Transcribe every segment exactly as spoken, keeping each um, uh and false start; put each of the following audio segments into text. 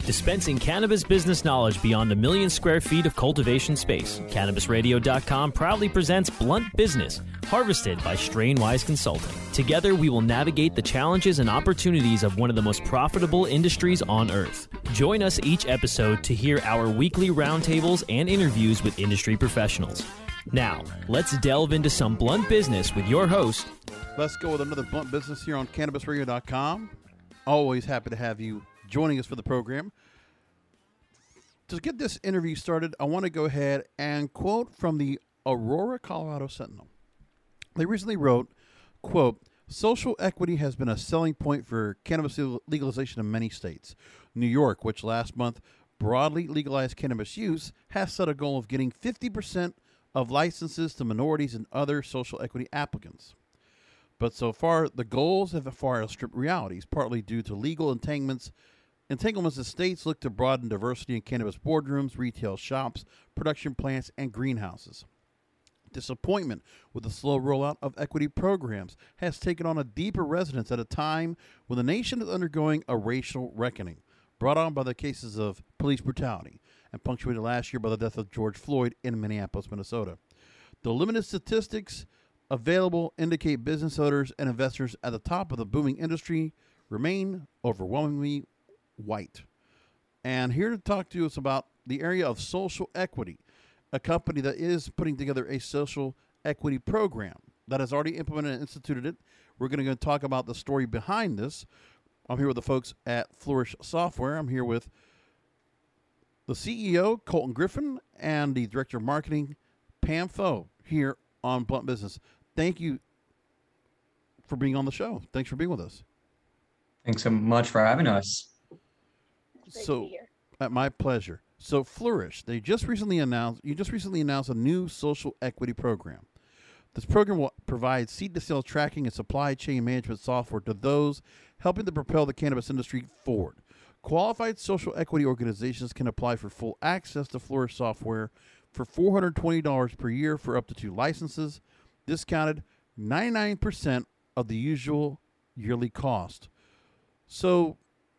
Dispensing cannabis business knowledge beyond a million square feet of cultivation space, Cannabis Radio dot com proudly presents Blunt Business, harvested by Strainwise Consulting. Together, we will navigate the challenges and opportunities of one of the most profitable industries on earth. Join us each episode to hear our weekly roundtables and interviews with industry professionals. Now, let's delve into some blunt business with your host. Let's go with another Blunt Business here on Cannabis Radio dot com. Always happy to have you joining us for the program. To get this interview started, I want to go ahead and quote from the Aurora, Colorado Sentinel. They recently wrote, quote, "Social equity has been a selling point for cannabis legalization in many states. New York, which last month broadly legalized cannabis use, has set a goal of getting fifty percent of licenses to minorities and other social equity applicants. But so far, the goals have far outstripped realities, partly due to legal entanglements Entanglements as states look to broaden diversity in cannabis boardrooms, retail shops, production plants, and greenhouses. Disappointment with the slow rollout of equity programs has taken on a deeper resonance at a time when the nation is undergoing a racial reckoning, brought on by the cases of police brutality and punctuated last year by the death of George Floyd in Minneapolis, Minnesota. The limited statistics available indicate business owners and investors at the top of the booming industry remain overwhelmingly white." And here to talk to us about the area of social equity, a company that is putting together a social equity program that has already implemented and instituted it. We're going to go talk about the story behind this. I'm here with the folks at Flourish Software. I'm here with the C E O, Colton Griffin, and the Director of Marketing, Pam Foe, here on Blunt Business. Thank you for being on the show. Thanks for being with us. Thanks so much for having us. Great so, to be here. At my pleasure. So, Flourish, they just recently announced. You just recently announced a new social equity program. This program will provide seed-to-sale tracking and supply chain management software to those helping to propel the cannabis industry forward. Qualified social equity organizations can apply for full access to Flourish software for four hundred twenty dollars per year for up to two licenses, discounted ninety-nine percent of the usual yearly cost. So,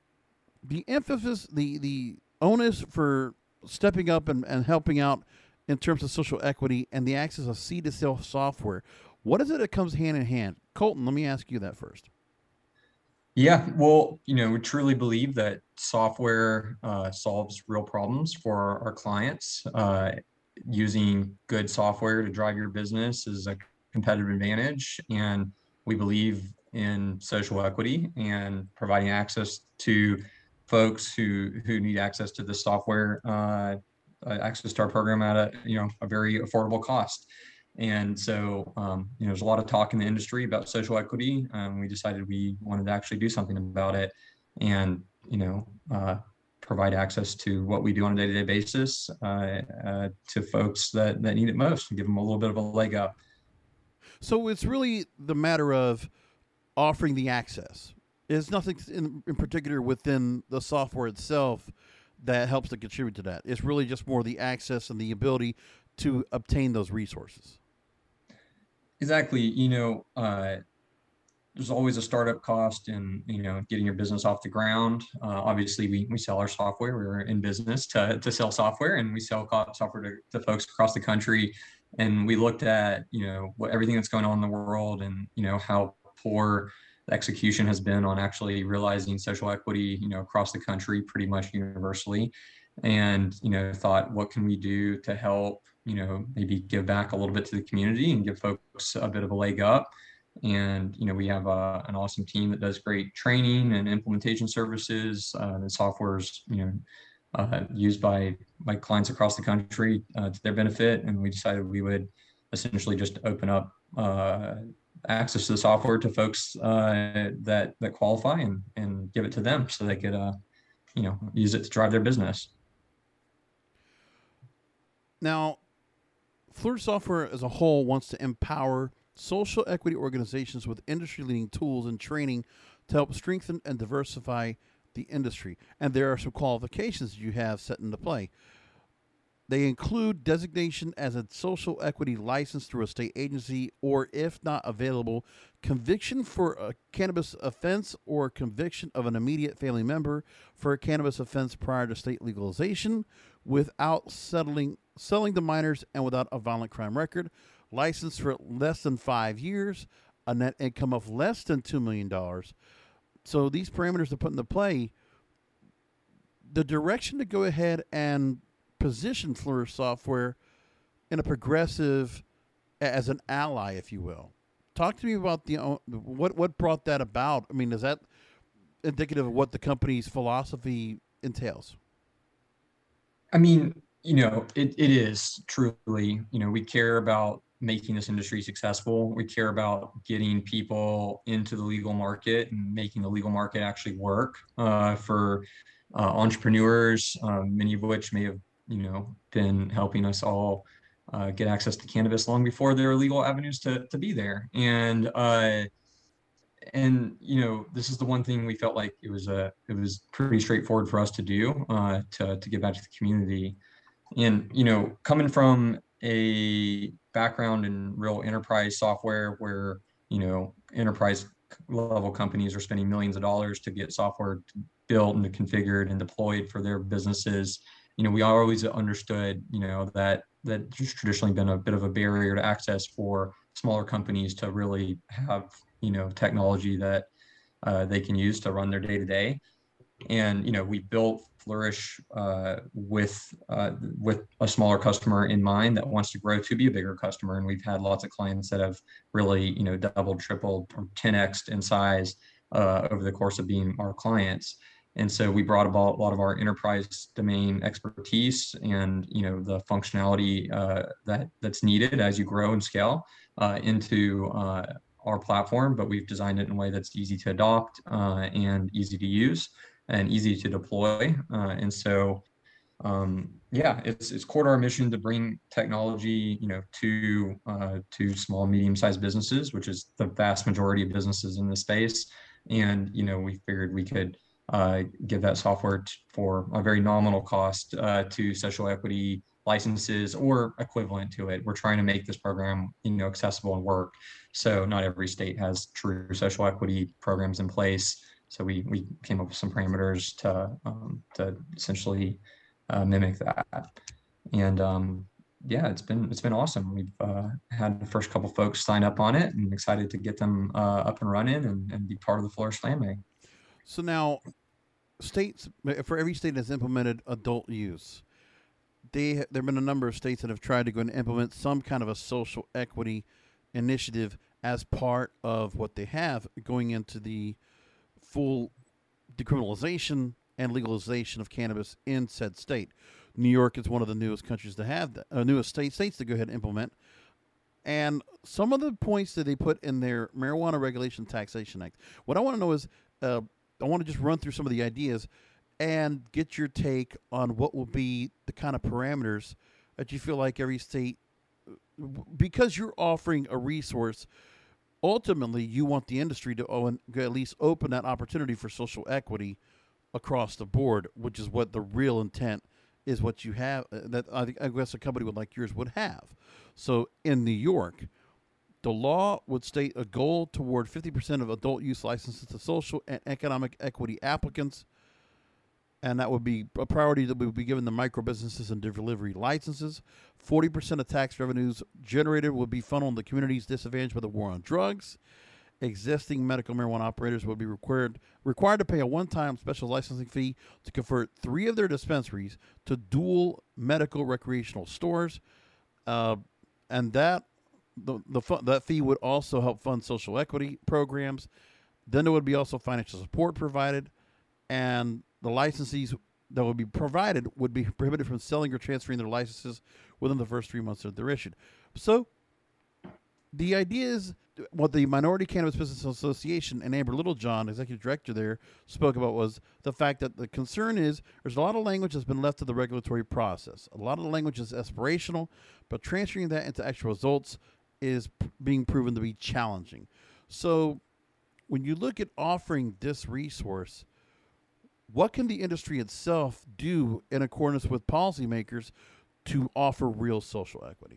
the emphasis, the, the onus for stepping up and, and helping out in terms of social equity and the access of seed-to-sale software, what is it that comes hand in hand? Colton, let me ask you that first. Yeah, well, you know, we truly believe that software uh, solves real problems for our, our clients. Uh, using good software to drive your business is a competitive advantage, and we believe in social equity and providing access to folks who who need access to the software, uh, uh, access to our program at a you know a very affordable cost. And so um, you know there's a lot of talk in the industry about social equity. Um, we decided we wanted to actually do something about it, and you know uh, provide access to what we do on a day-to-day basis uh, uh, to folks that that need it most, and give them a little bit of a leg up. So it's really the matter of offering the access. There's nothing in, in particular within the software itself that helps to contribute to that. It's really just more the access and the ability to obtain those resources. Exactly. You know, uh, there's always a startup cost in, you know, getting your business off the ground. Uh, obviously, we, we sell our software. We're in business to, to sell software, and we sell software to, to folks across the country. And we looked at, you know, what everything that's going on in the world, and, you know, how poor the execution has been on actually realizing social equity, you know, across the country, pretty much universally. And, you know, thought, what can we do to help, you know, maybe give back a little bit to the community and give folks a bit of a leg up. And, you know, we have a, an awesome team that does great training and implementation services. Uh, the software's, you know, uh, used by, by clients across the country uh, to their benefit. And we decided we would essentially just open up uh, access to the software to folks uh, that that qualify, and and give it to them so they could uh, you know use it to drive their business. Now, Flourish Software as a whole wants to empower social equity organizations with industry-leading tools and training to help strengthen and diversify the industry. And there are some qualifications you have set into play. They include designation as a social equity license through a state agency, or if not available, conviction for a cannabis offense or conviction of an immediate family member for a cannabis offense prior to state legalization without settling, selling to minors and without a violent crime record, license for less than five years, a net income of less than two million dollars. So these parameters are put into play. The direction to go ahead and position Flourish Software in a progressive, as an ally, if you will. Talk to me about the what what brought that about. I mean, is that indicative of what the company's philosophy entails? I mean, you know, it, it is truly, you know, we care about making this industry successful. We care about getting people into the legal market and making the legal market actually work uh, for uh, entrepreneurs, um, many of which may have, you know, been helping us all uh, get access to cannabis long before there are legal avenues to to be there. And uh, and you know, this is the one thing we felt like it was a it was pretty straightforward for us to do uh, to to give back to the community. And you know, coming from a background in real enterprise software, where you know enterprise level companies are spending millions of dollars to get software built and configured and deployed for their businesses. You know, we always understood, you know, that that just traditionally been a bit of a barrier to access for smaller companies to really have, you know, technology that uh, they can use to run their day to day. And, you know, we built Flourish uh, with uh, with a smaller customer in mind that wants to grow to be a bigger customer. And we've had lots of clients that have really, you know, doubled, tripled, or ten X'd in size uh, over the course of being our clients. And so we brought about a lot of our enterprise domain expertise and, you know, the functionality uh, that that's needed as you grow and scale uh, into uh, our platform. But we've designed it in a way that's easy to adopt uh, and easy to use and easy to deploy. Uh, and so, um, yeah, it's it's core to our mission to bring technology, you know, to uh, to small, medium-sized businesses, which is the vast majority of businesses in this space. And you know, we figured we could uh, give that software t- for a very nominal cost uh, to social equity licenses or equivalent to it. We're trying to make this program, you know, accessible and work. So not every state has true social equity programs in place. So we we came up with some parameters to um, to essentially uh, mimic that. And um, yeah, it's been it's been awesome. We've uh, had the first couple folks sign up on it, and excited to get them uh, up and running and, and be part of the Flourish family. So now, states, for every state that's implemented adult use, they there have been a number of states that have tried to go and implement some kind of a social equity initiative as part of what they have going into the full decriminalization and legalization of cannabis in said state. New York is one of the newest countries to have that, uh, newest state, states to go ahead and implement. And some of the points that they put in their Marijuana Regulation Taxation Act. What I want to know is, uh, I want to just run through some of the ideas and get your take on what will be the kind of parameters that you feel like every state, because you're offering a resource, ultimately you want the industry to own, at least open that opportunity for social equity across the board, which is what the real intent is, what you have, uh, that I, think, I guess a company would like yours would have. So in New York, the law would state a goal toward fifty percent of adult use licenses to social and economic equity applicants, and that would be a priority that would be given to micro businesses and delivery licenses. forty percent of tax revenues generated would be funneled to communities disadvantaged by the war on drugs. Existing medical marijuana operators would be required required to pay a one-time special licensing fee to convert three of their dispensaries to dual medical recreational stores, uh, and that the the that fee would also help fund social equity programs. Then there would be also financial support provided, and the licensees that would be provided would be prohibited from selling or transferring their licenses within the first three months that they're issued. So the idea is what the Minority Cannabis Business Association and Amber Littlejohn, executive director there, spoke about was the fact that the concern is there's a lot of language that's been left to the regulatory process. A lot of the language is aspirational, but transferring that into actual results is p- being proven to be challenging. So when you look at offering this resource, what can the industry itself do in accordance with policymakers to offer real social equity?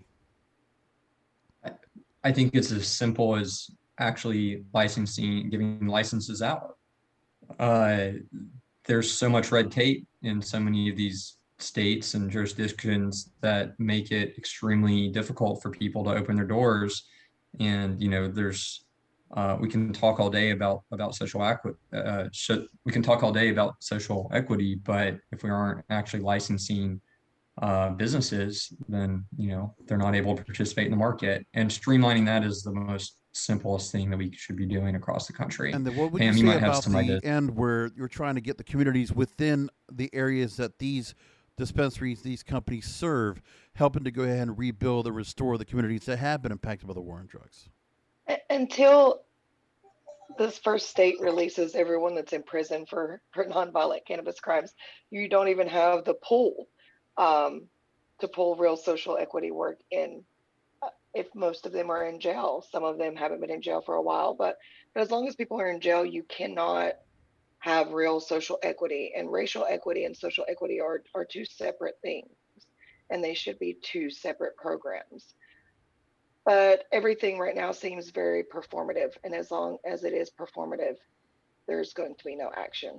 I think it's as simple as actually licensing, giving licenses out. Uh, there's so much red tape in so many of these states and jurisdictions that make it extremely difficult for people to open their doors. And, you know, there's, uh, we can talk all day about, about social equity, uh, sh- we can talk all day about social equity, but if we aren't actually licensing uh, businesses, then, you know, they're not able to participate in the market. And streamlining that is the most simplest thing that we should be doing across the country. And then what would Pam, you you say might have about some the ideas. end where you're trying to get the communities within the areas that these dispensaries, these companies serve, helping to go ahead and rebuild or restore the communities that have been impacted by the war on drugs? Until this first state releases everyone that's in prison for, for nonviolent cannabis crimes, you don't even have the pool um, to pull real social equity work in. Uh, if most of them are in jail, some of them haven't been in jail for a while, but, but as long as people are in jail, you cannot have real social equity. And racial equity and social equity are, are two separate things, and they should be two separate programs. But everything right now seems very performative. And as long as it is performative, there's going to be no action.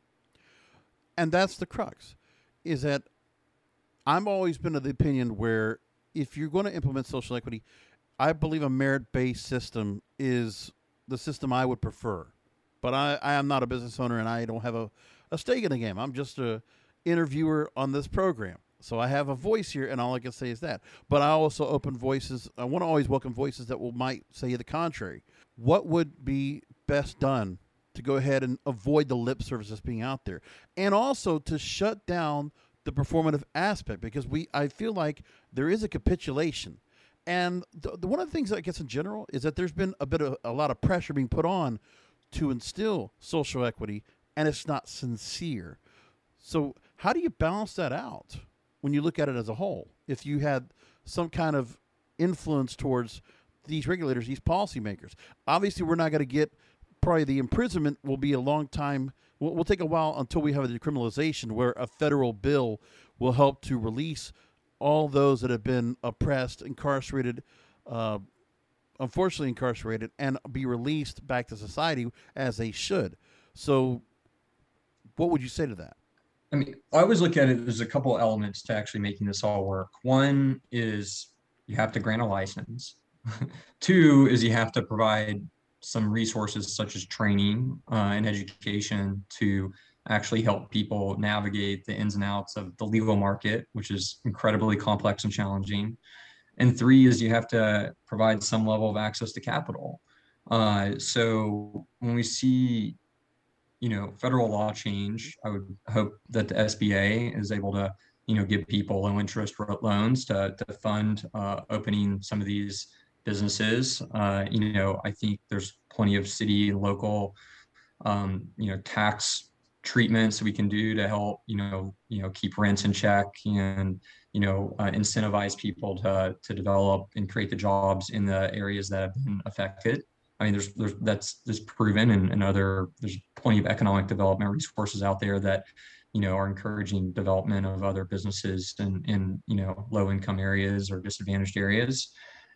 And that's the crux, is that I've always been of the opinion where if you're going to implement social equity, I believe a merit-based system is the system I would prefer. But I, I am not a business owner, and I don't have a, a stake in the game. I'm just a interviewer on this program. So I have a voice here, and all I can say is that. But I also open voices. I want to always welcome voices that will might say the contrary. What would be best done to go ahead and avoid the lip service that's being out there, and also to shut down the performative aspect? Because we, I feel like there is a capitulation, and the, the, one of the things I guess in general is that there's been a bit of a lot of pressure being put on to instill social equity, and it's not sincere. So how do you balance that out when you look at it as a whole? If you had some kind of influence towards these regulators, these policymakers, obviously we're not going to get, probably the imprisonment will be a long time. We'll, we'll take a while until we have a decriminalization where a federal bill will help to release all those that have been oppressed, incarcerated, uh, unfortunately incarcerated, and be released back to society as they should. So what would you say to that? I mean, I always look at it, there's a couple elements to actually making this all work. One is you have to grant a license. Two is you have to provide some resources such as training uh, and education to actually help people navigate the ins and outs of the legal market, which is incredibly complex and challenging. And three is you have to provide some level of access to capital. Uh, so when we see you know, federal law change, I would hope that the S B A is able to, you know, give people low interest loans to, to fund uh, opening some of these businesses. Uh, you know, I think there's plenty of city and local, um, you know, tax treatments we can do to help, you know, you know, keep rents in check and, you know, uh, incentivize people to, to develop and create the jobs in the areas that have been affected. I mean, there's, there's that's, that's proven, and, and other, there's plenty of economic development resources out there that, you know, are encouraging development of other businesses in, in, you know, low income areas or disadvantaged areas.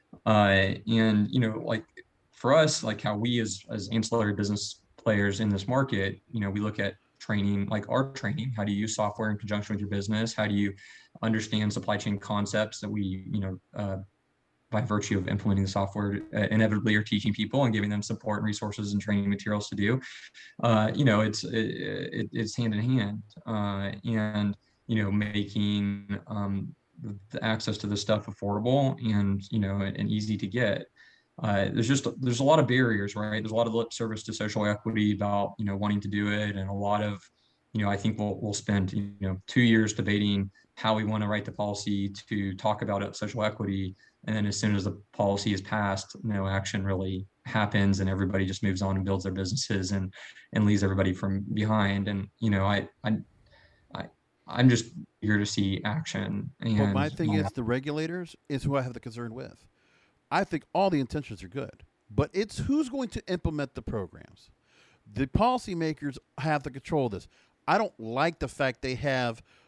Uh, and, you know, like for us, like how we as, as ancillary business players in this market, you know, we look at training, like our training, how do you use software in conjunction with your business? How do you understand supply chain concepts that we, you know, uh, by virtue of implementing the software, uh, inevitably are teaching people and giving them support and resources and training materials to do. Uh, you know, it's it, it, it's hand in hand, uh, and you know, making um, the access to this stuff affordable and you know and, and easy to get. Uh, there's just there's a lot of barriers, right? There's a lot of lip service to social equity about you know wanting to do it, and a lot of you know I think we'll we'll spend you know two years debating how we want to write the policy to talk about social equity. And then as soon as the policy is passed, no action really happens and everybody just moves on and builds their businesses and, and leaves everybody from behind. And, you know, I, I, I, I'm just eager to see action. And well, my thing you is know, the regulators is who I have the concern with. I think all the intentions are good, but it's who's going to implement the programs. The policymakers have the control of this. I don't like the fact they have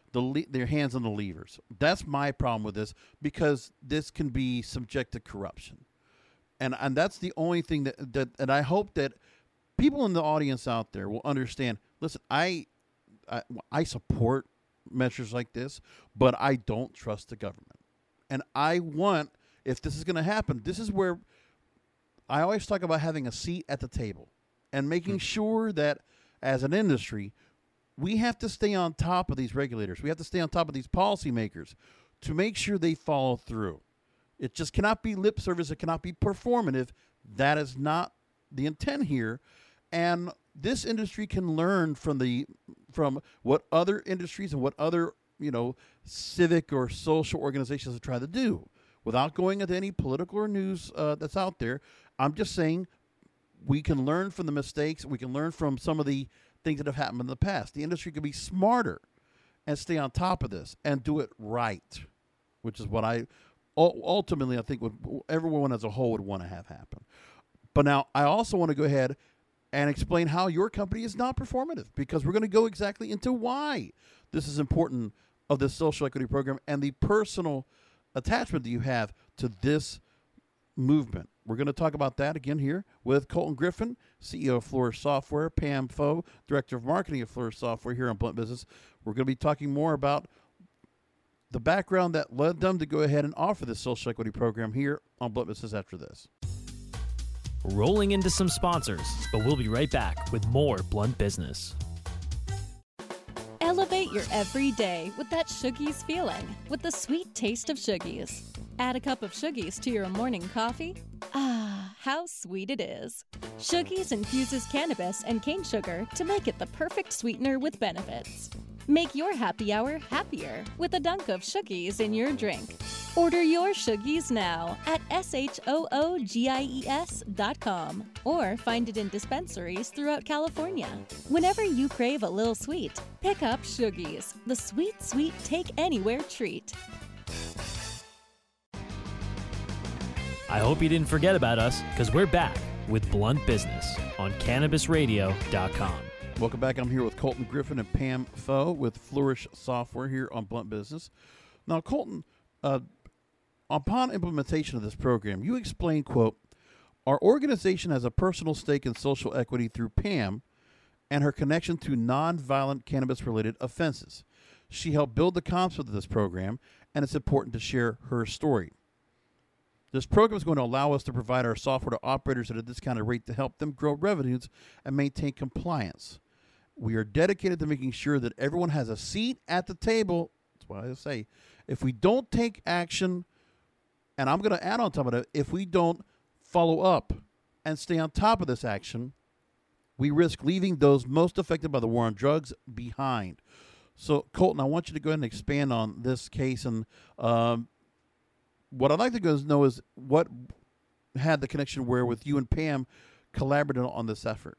the le- their hands on the levers. That's my problem with this, because this can be subject to corruption, and and that's the only thing that that. And I hope that people in the audience out there will understand. Listen, I I, I support measures like this, but I don't trust the government, and I want, if this is going to happen, this is where I always talk about having a seat at the table and making sure that as an industry, we have to stay on top of these regulators. We have to stay on top of these policymakers to make sure they follow through. It just cannot be lip service. It cannot be performative. That is not the intent here. And this industry can learn from the from what other industries and what other, you know, civic or social organizations have tried to do. Without going into any political or news uh, that's out there, I'm just saying we can learn from the mistakes. We can learn from some of the things that have happened in the past. The industry can be smarter and stay on top of this and do it right, which is what I ultimately I think would, everyone as a whole would want to have happen. But now I also want to go ahead and explain how your company is not performative, because we're going to go exactly into why this is important of this social equity program and the personal attachment that you have to this movement. We're going to talk about that again here with Colton Griffin, C E O of Flourish Software, Pam Foe, Director of Marketing of Flourish Software here on Blunt Business. We're going to be talking more about the background that led them to go ahead and offer this social equity program here on Blunt Business after this. Rolling into some sponsors, but we'll be right back with more Blunt Business. Elevate your everyday with that Shoogies feeling, with the sweet taste of Shoogies. Add a cup of Shoogies to your morning coffee. Ah, how sweet it is. Shoogies infuses cannabis and cane sugar to make it the perfect sweetener with benefits. Make your happy hour happier with a dunk of Shoogies in your drink. Order your Shoogies now at S H O O G I E S dot com or find it in dispensaries throughout California. Whenever you crave a little sweet, pick up Shoogies, the sweet, sweet take-anywhere treat. I hope you didn't forget about us, because we're back with Blunt Business on Cannabis Radio dot com. Welcome back. I'm here with Colton Griffin and Pam Foe with Flourish Software here on Blunt Business. Now, Colton, uh, upon implementation of this program, you explained, quote, our organization has a personal stake in social equity through Pam and her connection to nonviolent cannabis-related offenses. She helped build the concept of this program, and it's important to share her story. This program is going to allow us to provide our software to operators at a discounted rate to help them grow revenues and maintain compliance. We are dedicated to making sure that everyone has a seat at the table. That's what I say. If we don't take action, and I'm going to add on top of that, if we don't follow up and stay on top of this action, we risk leaving those most affected by the war on drugs behind. So, Colton, I want you to go ahead and expand on this case. And um, what I'd like to go know is what had the connection where with you and Pam collaborated on this effort.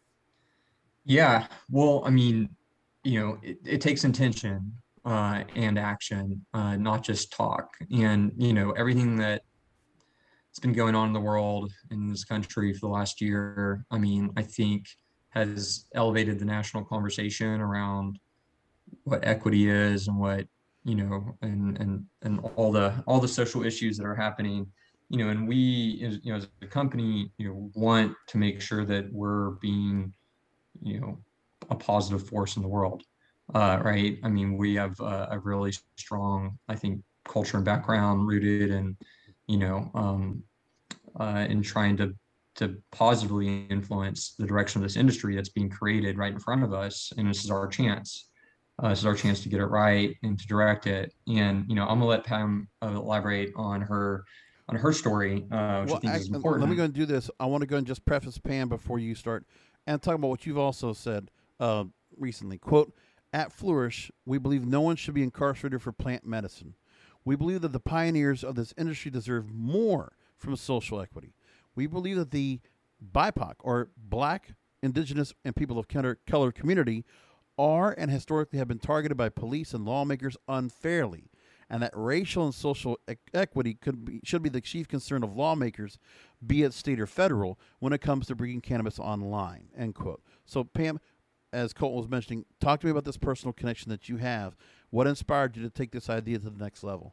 Yeah, well, I mean, you know, it, it takes intention uh, and action, uh, not just talk. And, you know, everything that's been going on in the world, in this country for the last year, I mean, I think has elevated the national conversation around what equity is and what, you know, and and and all the all the social issues that are happening, you know, and we, as, you know, as a company, you know, want to make sure that we're being, you know, a positive force in the world, uh, right? I mean, we have a, a really strong, I think, culture and background rooted in, you know, um, uh, in trying to to positively influence the direction of this industry that's being created right in front of us, and this is our chance. Uh, this is our chance to get it right and to direct it. And, you know, I'm gonna let Pam uh, elaborate on her on her story, uh, which well, I think I, is important. Let me go and do this. I want to go and just preface Pam before you start and talk about what you've also said uh, recently. Quote, at Flourish, we believe no one should be incarcerated for plant medicine. We believe that the pioneers of this industry deserve more from social equity. We believe that the B I P O C, or Black, Indigenous, and people of color community, are and historically have been targeted by police and lawmakers unfairly, and that racial and social e- equity could be, should be the chief concern of lawmakers, be it state or federal, when it comes to bringing cannabis online, end quote. So, Pam, as Colton was mentioning, talk to me about this personal connection that you have. What inspired you to take this idea to the next level?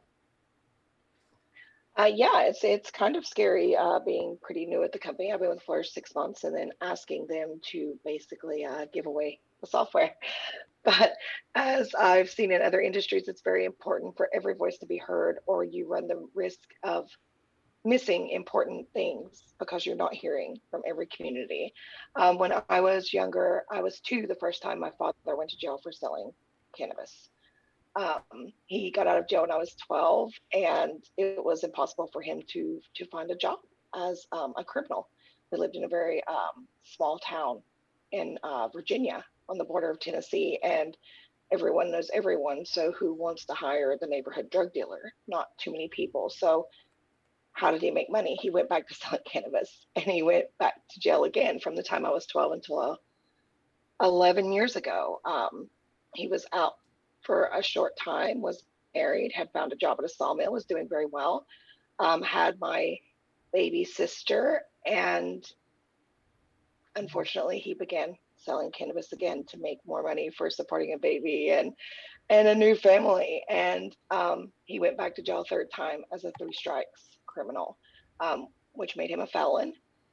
Uh, yeah, it's it's kind of scary uh, being pretty new at the company. I've been with for six months, and then asking them to basically uh, give away the software. But as I've seen in other industries, it's very important for every voice to be heard, or you run the risk of missing important things because you're not hearing from every community. Um, when I was younger, I was two the first time my father went to jail for selling cannabis. Um, he got out of jail when I was twelve, and it was impossible for him to to find a job as um, a criminal. We lived in a very um, small town in uh, Virginia on the border of Tennessee, and everyone knows everyone. So who wants to hire the neighborhood drug dealer? Not too many people. So how did he make money? He went back to selling cannabis, and he went back to jail again from the time I was twelve until uh, eleven years ago. Um, he was out for a short time, was married, had found a job at a sawmill, was doing very well, um, had my baby sister, and unfortunately he began selling cannabis again to make more money for supporting a baby and and a new family. And um, he went back to jail a third time as a three strikes criminal, um, which made him a felon.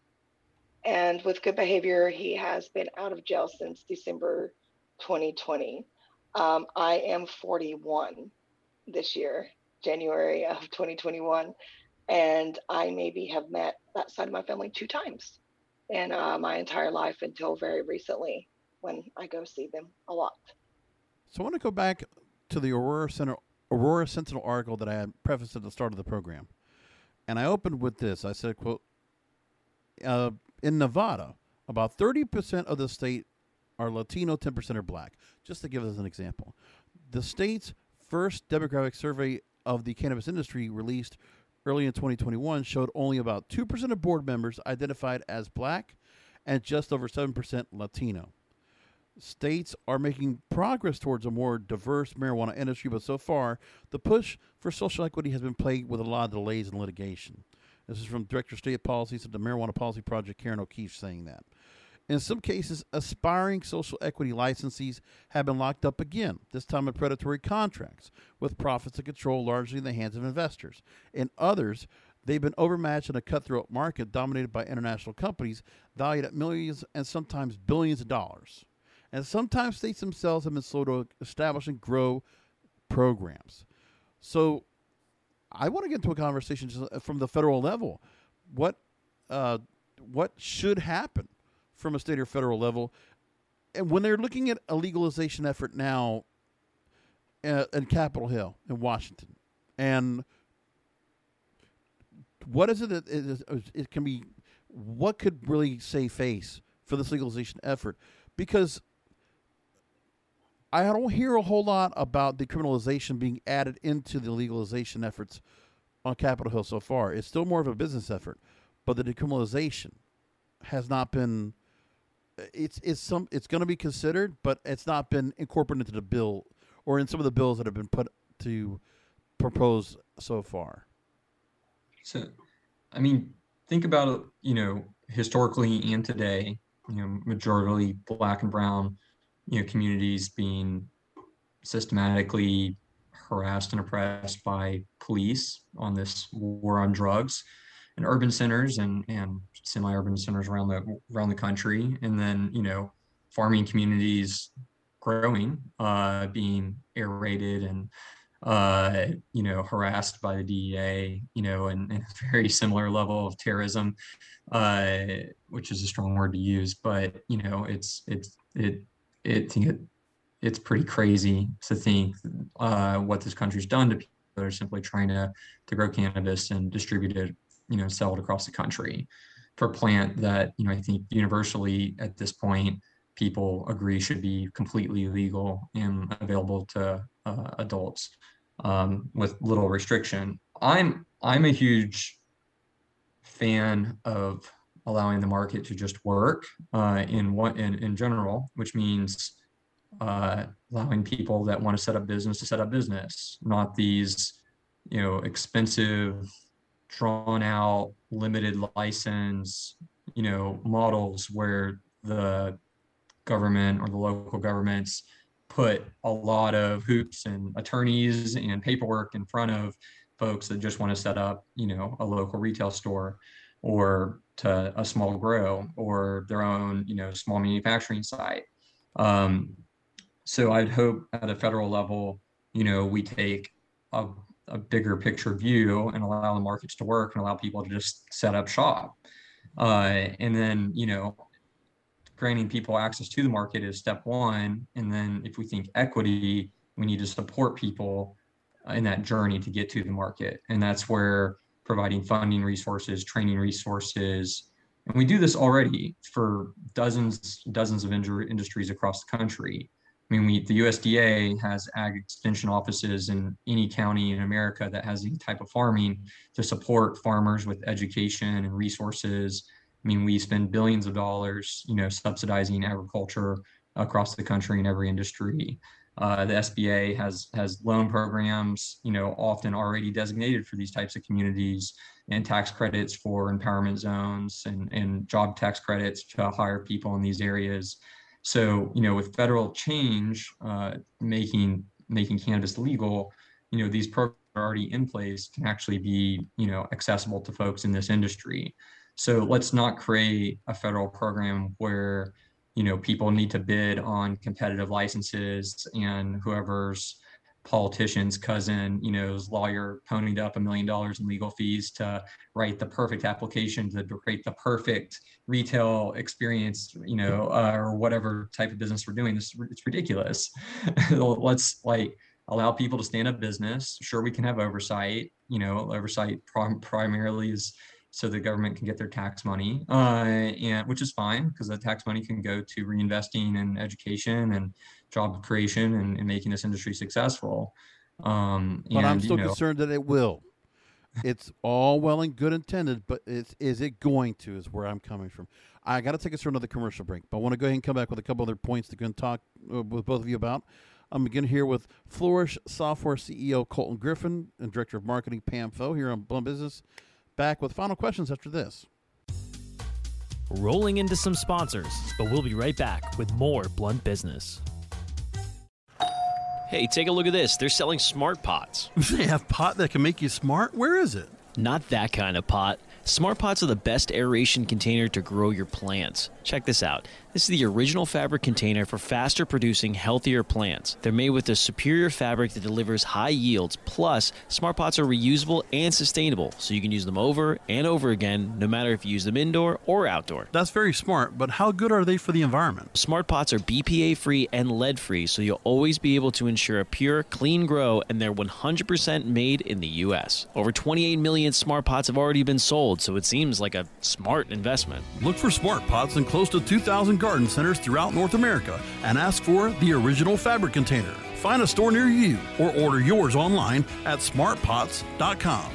And with good behavior, he has been out of jail since December twenty twenty. Um, I am forty-one this year, January of twenty twenty-one, and I maybe have met that side of my family two times in uh, my entire life until very recently, when I go see them a lot. So I want to go back to the Aurora Center, Aurora Sentinel article that I had prefaced at the start of the program, and I opened with this. I said, "quote uh, In Nevada, about thirty percent of the state are Latino, ten percent are black." Just to give us an example, the state's first demographic survey of the cannabis industry, released early in twenty twenty-one, showed only about two percent of board members identified as black and just over seven percent Latino. States are making progress towards a more diverse marijuana industry, but so far, the push for social equity has been plagued with a lot of delays and litigation. This is from Director of State Policies at the Marijuana Policy Project, Karen O'Keefe, saying that. In some cases, aspiring social equity licensees have been locked up again, this time in predatory contracts, with profits and control largely in the hands of investors. In others, they've been overmatched in a cutthroat market dominated by international companies valued at millions and sometimes billions of dollars. And sometimes states themselves have been slow to establish and grow programs. So I want to get into a conversation just from the federal level. What, uh, what should happen from a state or federal level, and when they're looking at a legalization effort now uh, in Capitol Hill in Washington, and what is it that it, it can be, what could really save face for this legalization effort? Because I don't hear a whole lot about decriminalization being added into the legalization efforts on Capitol Hill so far. It's still more of a business effort, but the decriminalization has not been. It's it's some it's going to be considered, but it's not been incorporated into the bill or in some of the bills that have been put to propose so far. So, I mean, think about it. You know, historically and today, you know, majority black and brown, you know, communities being systematically harassed and oppressed by police on this war on drugs. In urban centers and, and semi-urban centers around the around the country, and then you know farming communities growing, uh, being air raided and uh, you know harassed by the D E A, you know, and, and a very similar level of terrorism, uh, which is a strong word to use, but you know it's it's it it it it's pretty crazy to think uh, what this country's done to people that are simply trying to to grow cannabis and distribute it, you know, sell it across the country for a plant that, you know, I think universally at this point, people agree should be completely legal and available to uh, adults um, with little restriction. I'm, I'm a huge fan of allowing the market to just work uh, in what in, in general, which means uh, allowing people that want to set up business to set up business, not these, you know, expensive, drawn out, limited license, you know, models where the government or the local governments put a lot of hoops and attorneys and paperwork in front of folks that just want to set up, you know, a local retail store or to a small grow or their own, you know, small manufacturing site. Um, so I'd hope at a federal level, you know, we take a, a bigger picture view and allow the markets to work and allow people to just set up shop. Uh, and then, you know, granting people access to the market is step one. And then if we think equity, we need to support people in that journey to get to the market. And that's where providing funding resources, training resources, and we do this already for dozens, dozens of industries across the country. I mean, we, the U S D A has ag extension offices in any county in America that has any type of farming to support farmers with education and resources. I mean, we spend billions of dollars, you know, subsidizing agriculture across the country in every industry. Uh, the S B A has has loan programs, you know, often already designated for these types of communities, and tax credits for empowerment zones and, and job tax credits to hire people in these areas. So, you know, with federal change uh, making making cannabis legal, you know, these programs are already in place can actually be, you know, accessible to folks in this industry. So let's not create a federal program where, you know, people need to bid on competitive licenses and whoever's politician's cousin, you know, his lawyer ponied up a million dollars in legal fees to write the perfect application to create the perfect retail experience, you know, uh, or whatever type of business we're doing. This it's ridiculous. Let's like allow people to stand up business. Sure, we can have oversight. You know, oversight prim- primarily is so the government can get their tax money, uh, and which is fine because the tax money can go to reinvesting in education and job creation and, and making this industry successful. Um, but and, I'm still you know, concerned that it will. It's all well and good intended, but it's, is it going to is where I'm coming from. I got to take us to another commercial break, but I want to go ahead and come back with a couple other points to go and talk uh, with both of you about. I'm beginning here with Flourish Software C E O Colton Griffin and Director of Marketing Pam Foe here on Blunt Business. Back with final questions after this. Rolling into some sponsors, but we'll be right back with more Blunt Business. Hey, take a look at this. They're selling smart pots. They have pot that can make you smart? Where is it? Not that kind of pot. Smart pots are the best aeration container to grow your plants. Check this out. This is the original fabric container for faster producing, healthier plants. They're made with a superior fabric that delivers high yields. Plus, smart pots are reusable and sustainable, so you can use them over and over again, no matter if you use them indoor or outdoor. That's very smart, but how good are they for the environment? Smart pots are B P A-free and lead-free, so you'll always be able to ensure a pure, clean grow, and they're one hundred percent made in the U S. Over twenty-eight million smart pots have already been sold, so it seems like a smart investment. Look for smart pots in close to two thousand garden centers throughout North America and ask for the original fabric container. Find a store near you or order yours online at smart pots dot com.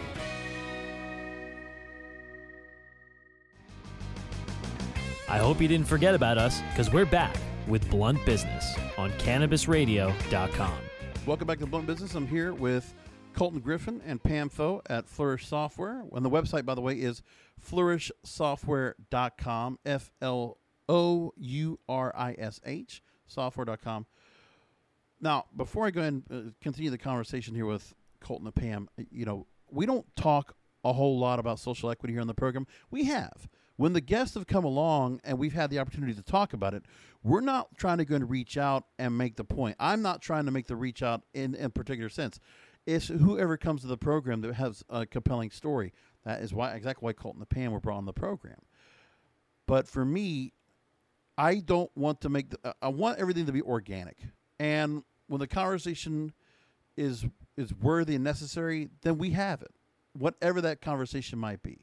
I hope you didn't forget about us, because we're back with Blunt Business on cannabis radio dot com. Welcome back to Blunt Business. I'm here with Colton Griffin and Pam Foe at Flourish Software. And the website, by the way, is flourish software dot com, F L O U R I S H, software dot com. Now, before I go and uh, continue the conversation here with Colton and Pam, you know, we don't talk a whole lot about social equity here on the program. We have. When the guests have come along and we've had the opportunity to talk about it, we're not trying to go and reach out and make the point. I'm not trying to make the reach out in a particular sense. It's whoever comes to the program that has a compelling story. That is why exactly why Colton and Pam were brought on the program. But for me, I don't want to make the, I want everything to be organic. And when the conversation is is worthy and necessary, then we have it, whatever that conversation might be.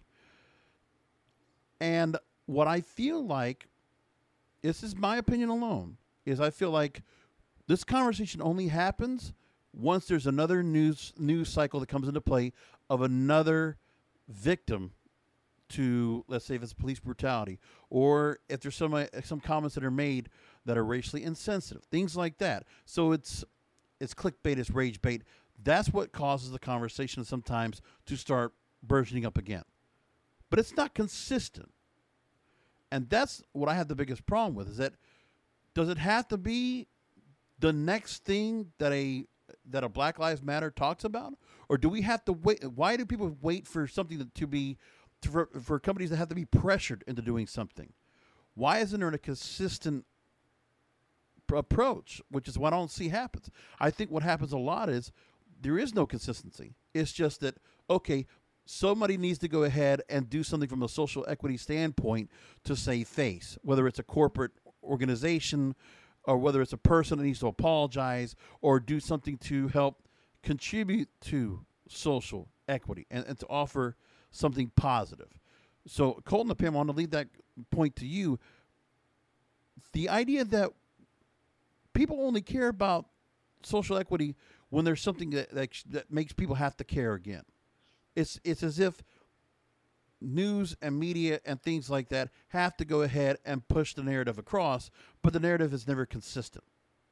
And what I feel like, this is my opinion alone, is I feel like this conversation only happens once there's another news news cycle that comes into play of another victim to, let's say if it's police brutality, or if there's some uh, some comments that are made that are racially insensitive, things like that. So it's it's clickbait, it's rage bait. That's what causes the conversation sometimes to start burgeoning up again. But it's not consistent. And that's what I have the biggest problem with, is that does it have to be the next thing that a that a Black Lives Matter talks about, or do we have to wait? Why do people wait for something to, to be to, for, for companies that have to be pressured into doing something? Why isn't there a consistent approach, which is what I don't see happens? I think what happens a lot is there is no consistency. It's just that, okay, somebody needs to go ahead and do something from a social equity standpoint to save face, whether it's a corporate organization or whether it's a person that needs to apologize or do something to help contribute to social equity and, and to offer something positive. So, Colton and Pam, I want to leave that point to you. The idea that people only care about social equity when there's something that, that that makes people have to care again. It's it's as if news and media and things like that have to go ahead and push the narrative across, but the narrative is never consistent.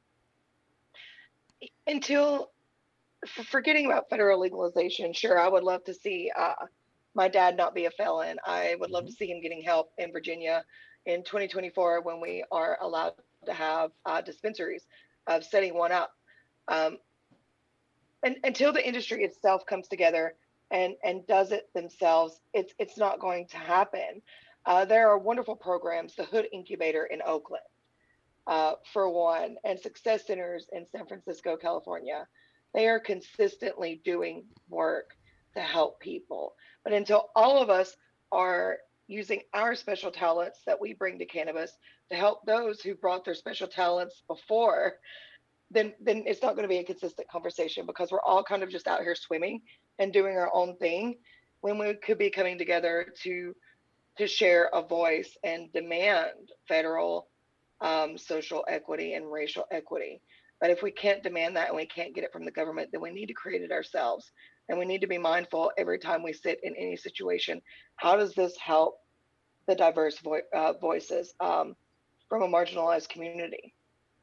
Until, forgetting about federal legalization, sure, I would love to see uh, my dad not be a felon. I would love mm-hmm. to see him getting help in Virginia in twenty twenty-four when we are allowed to have uh, dispensaries of setting one up. Um, and until the industry itself comes together and and does it themselves, it's it's not going to happen. Uh, there are wonderful programs, the Hood Incubator in Oakland, uh, for one, and Success Centers in San Francisco, California. They are consistently doing work to help people. But until all of us are using our special talents that we bring to cannabis to help those who brought their special talents before, then then it's not going to be a consistent conversation, because we're all kind of just out here swimming and doing our own thing when we could be coming together to to share a voice and demand federal um, social equity and racial equity. But if we can't demand that and we can't get it from the government, then we need to create it ourselves. And we need to be mindful every time we sit in any situation, how does this help the diverse vo- uh, voices um, from a marginalized community?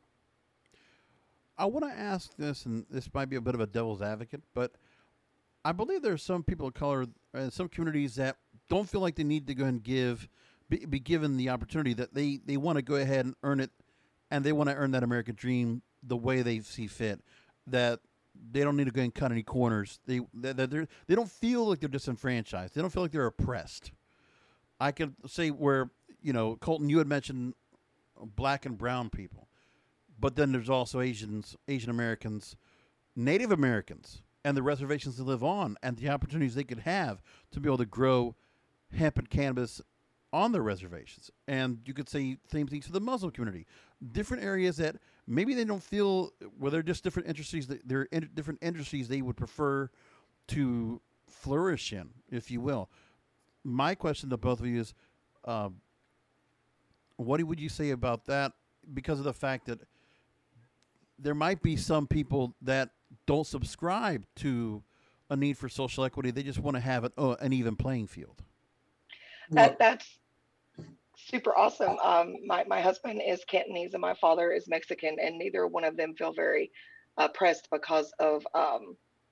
I want to ask this, and this might be a bit of a devil's advocate, but I believe there are some people of color in some communities that don't feel like they need to go and give, be, be given the opportunity, that they, they want to go ahead and earn it, and they want to earn that American dream the way they see fit, that they don't need to go and cut any corners. They that they they don't feel like they're disenfranchised. They don't feel like they're oppressed. I could say where, you know, Colton, you had mentioned black and brown people, but then there's also Asians, Asian Americans, Native Americans, and the reservations they live on, and the opportunities they could have to be able to grow hemp and cannabis on their reservations. And you could say same things for the Muslim community. Different areas that maybe they don't feel, well, they're just different industries, that they're in different industries they would prefer to flourish in, if you will. My question to both of you is, uh, what would you say about that? Because of the fact that there might be some people that don't subscribe to a need for social equity. They just want to have an, uh, an even playing field. That that's super awesome. Um, my my husband is Cantonese and my father is Mexican, and neither one of them feel very uh, pressed because of um,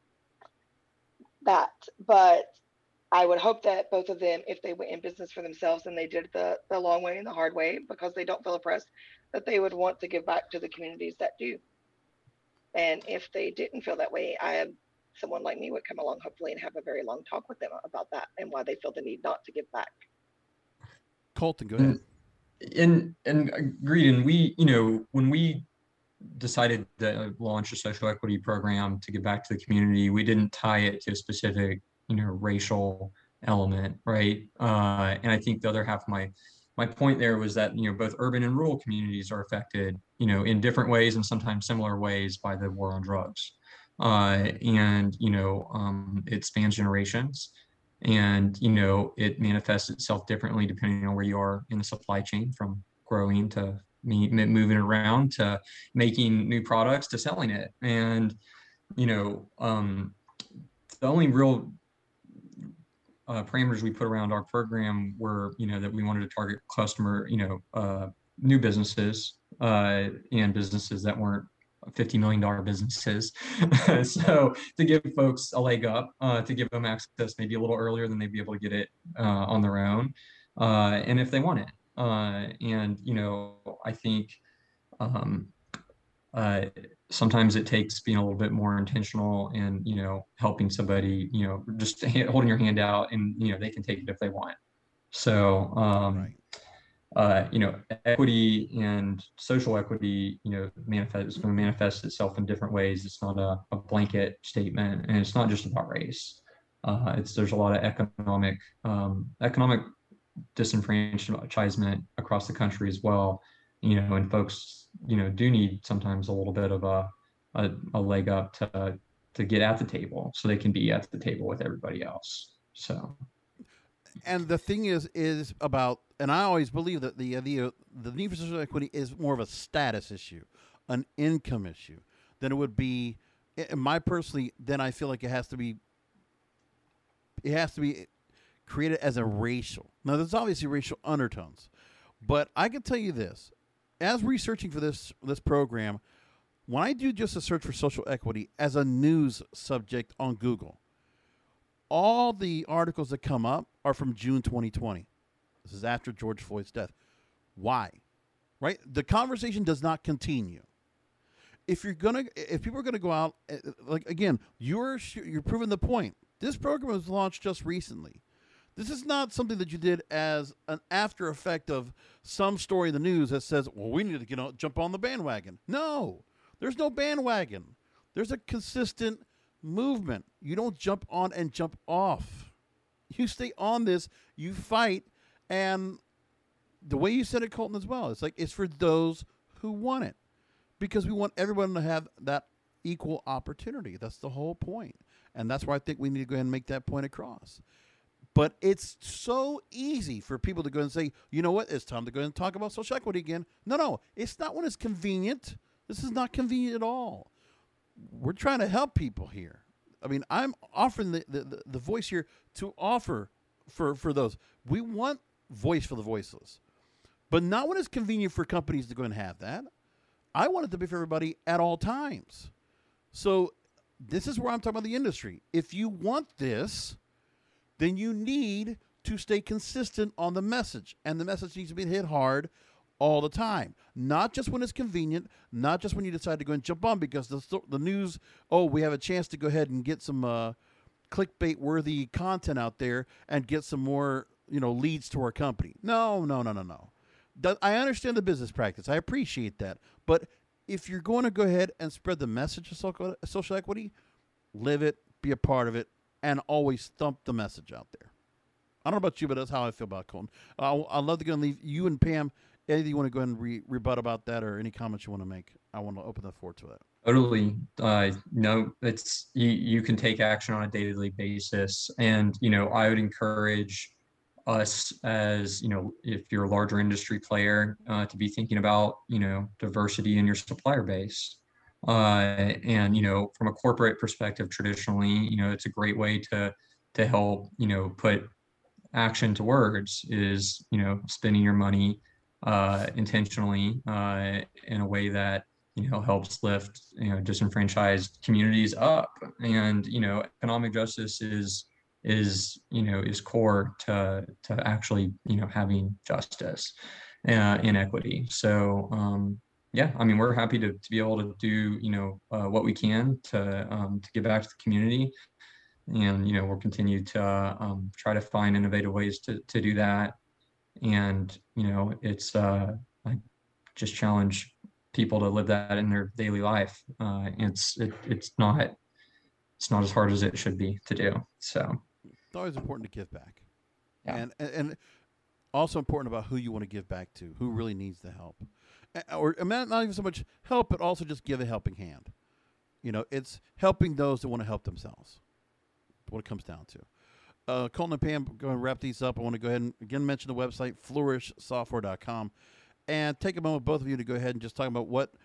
that. But I would hope that both of them, if they went in business for themselves and they did the the long way and the hard way because they don't feel oppressed, that they would want to give back to the communities that do. And if they didn't feel that way, I am someone like me would come along hopefully and have a very long talk with them about that and why they feel the need not to give back. Colton, go ahead. And and agreed. And we, you know, when we decided to launch a social equity program to give back to the community, we didn't tie it to a specific, you know, racial element, right? Uh, and I think the other half of my my point there was that, you know, both urban and rural communities are affected, you know, in different ways and sometimes similar ways by the war on drugs. Uh, and, you know, um, it spans generations, and, you know, it manifests itself differently depending on where you are in the supply chain, from growing to me, moving around to making new products to selling it. And, you know, um, the only real uh, parameters we put around our program were, you know, that we wanted to target customer, you know, uh, new businesses uh, and businesses that weren't fifty million dollars businesses. So to give folks a leg up, uh, to give them access maybe a little earlier than they'd be able to get it uh, on their own. Uh, and if they want it. Uh, and, you know, I think um, uh, sometimes it takes being a little bit more intentional and, you know, helping somebody, you know, just ha- holding your hand out and, you know, they can take it if they want. So, um, Right. uh, you know, equity and social equity, you know, manifest is going to manifest itself in different ways. It's not a, a blanket statement, and it's not just about race. Uh, it's there's a lot of economic um, economic disenfranchisement across the country as well. You know, and folks, you know, do need sometimes a little bit of a a, a leg up to to get at the table, so they can be at the table with everybody else. So. And the thing is, is about, and I always believe that the the the need for social equity is more of a status issue, an income issue, than it would be. In my personally, then I feel like it has to be. It has to be created as a racial. Now, there's obviously racial undertones, but I can tell you this: as researching for this this program, when I do just a search for social equity as a news subject on Google, all the articles that come up are from June twenty twenty. This is after George Floyd's death. Why? Right? The conversation does not continue. If you're gonna, if people are gonna go out, like again, you're you're proving the point. This program was launched just recently. This is not something that you did as an after effect of some story in the news that says, "Well, we need to get on, jump on the bandwagon." No, there's no bandwagon. There's a consistent movement. You don't jump on and jump off. You stay on this, you fight, and the way you said it, Colton, as well, it's like it's for those who want it, because we want everyone to have that equal opportunity. That's the whole point, and that's why I think we need to go ahead and make that point across. But it's so easy for people to go and say, you know what, it's time to go and talk about social equity again. No, no, it's not when it's convenient. This is not convenient at all. We're trying to help people here. I mean, I'm offering the, the, the voice here to offer for, for those. We want voice for the voiceless, but not when it's convenient for companies to go and have that. I want it to be for everybody at all times. So this is where I'm talking about the industry. If you want this, then you need to stay consistent on the message, and the message needs to be hit hard all the time, not just when it's convenient, not just when you decide to go and jump on because the the news, oh, we have a chance to go ahead and get some uh, clickbait-worthy content out there and get some more, you know, leads to our company. No, no, no, no, no. That, I understand the business practice. I appreciate that. But if you're going to go ahead and spread the message of social, social equity, live it, be a part of it, and always thump the message out there. I don't know about you, but that's how I feel about Colton. Uh, I'd love to go and leave you and Pam. Anything you want to go ahead and re- rebut about that, or any comments you want to make? I want to open the floor to that. Totally. Uh, no, it's you. You can take action on a daily basis, and you know, I would encourage us as you know, if you're a larger industry player, uh, to be thinking about you know diversity in your supplier base. Uh, and you know, from a corporate perspective, traditionally, you know, it's a great way to to help you know put action to words. Is you know spending your money uh, intentionally uh, in a way that you know helps lift you know disenfranchised communities up, and you know economic justice is is you know is core to to actually you know having justice uh, and equity. So um, yeah, I mean we're happy to to be able to do you know uh, what we can to um, to give back to the community, and you know we'll continue to uh, um, try to find innovative ways to to do that. And you know it's uh I just challenge people to live that in their daily life. Uh it's it, it's not it's not as hard as it should be to do. So It's always important to give back. Yeah. And, and and also important about who you want to give back to, who really needs the help, or not even so much help, but also just give a helping hand. You know, it's helping those that want to help themselves. That's what it comes down to. Uh, Colton and Pam, go and wrap these up. I want to go ahead and again mention the website, flourish software dot com, and take a moment, both of you, to go ahead and just talk about what,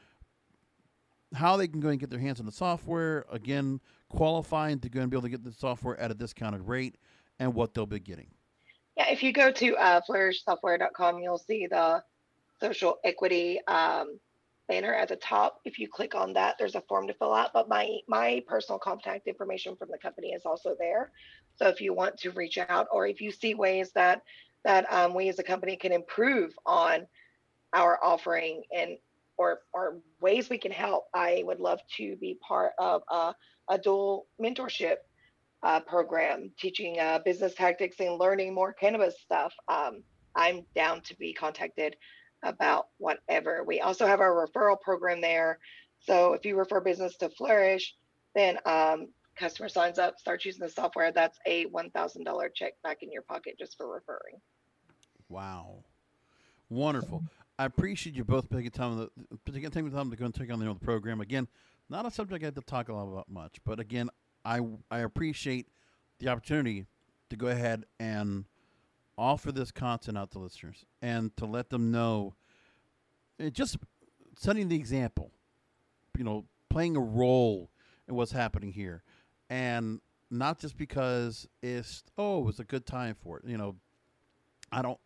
how they can go and get their hands on the software. Again, qualifying to go and be able to get the software at a discounted rate, and what they'll be getting. Yeah, if you go to uh, flourish software dot com, you'll see the social equity um, banner at the top. If you click on that, there's a form to fill out, but my my personal contact information from the company is also there. So if you want to reach out, or if you see ways that that um, we as a company can improve on our offering and or or ways we can help, I would love to be part of a, a dual mentorship uh, program, teaching uh, business tactics and learning more cannabis stuff. Um, I'm down to be contacted about whatever. We also have our referral program there. So if you refer business to Flourish, then um, customer signs up, starts using the software. That's a one thousand dollars check back in your pocket just for referring. Wow. Wonderful. I appreciate you both taking time to taking time to go and take on the program. Again, not a subject I get to talk a lot about much, but again, I I appreciate the opportunity to go ahead and offer this content out to listeners and to let them know, it just setting the example, you know, playing a role in what's happening here, and not just because it's, oh, it was a good time for it. You know, I don't,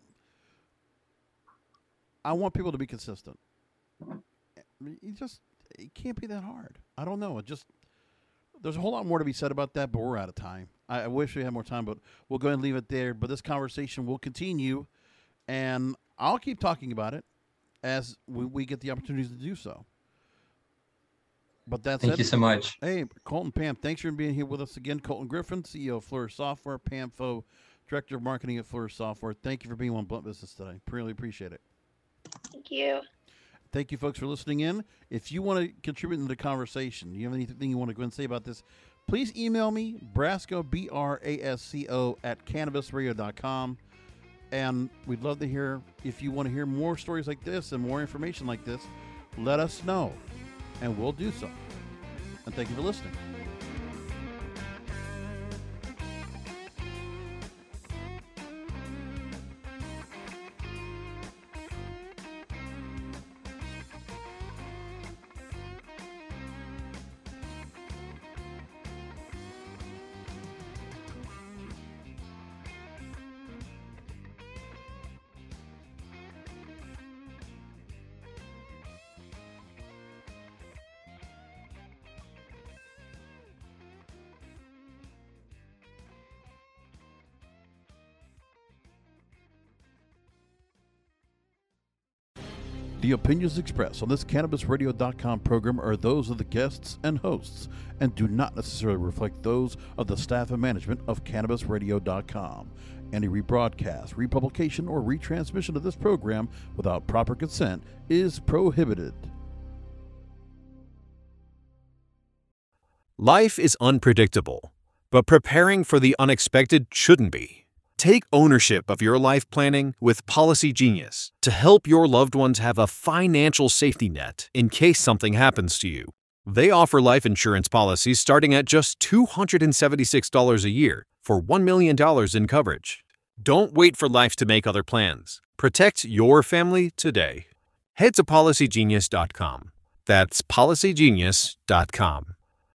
I want people to be consistent. You just, it can't be that hard. I don't know. It just, there's a whole lot more to be said about that, but we're out of time. I, I wish we had more time, but we'll go ahead and leave it there. But this conversation will continue, and I'll keep talking about it as we, we get the opportunities to do so. But that's Thank it. you so much. Hey, Colton, Pam, thanks for being here with us again. Colton Griffin, C E O of Flourish Software, Pam Foe, Director of Marketing at Flourish Software. Thank you for being on Blunt Business today. Really appreciate it. Thank you. Thank you, folks, for listening in. If you want to contribute to the conversation, you have anything you want to go and say about this, please email me, Brasco, B R A S C O, at cannabis radio dot com. And we'd love to hear, if you want to hear more stories like this and more information like this, let us know, and we'll do so. And thank you for listening. The opinions expressed on this cannabis radio dot com program are those of the guests and hosts and do not necessarily reflect those of the staff and management of cannabis radio dot com. Any rebroadcast, republication, or retransmission of this program without proper consent is prohibited. Life is unpredictable, but preparing for the unexpected shouldn't be. Take ownership of your life planning with Policy Genius to help your loved ones have a financial safety net in case something happens to you. They offer life insurance policies starting at just two hundred seventy-six dollars a year for one million dollars in coverage. Don't wait for life to make other plans. Protect your family today. Head to policy genius dot com. That's policy genius dot com.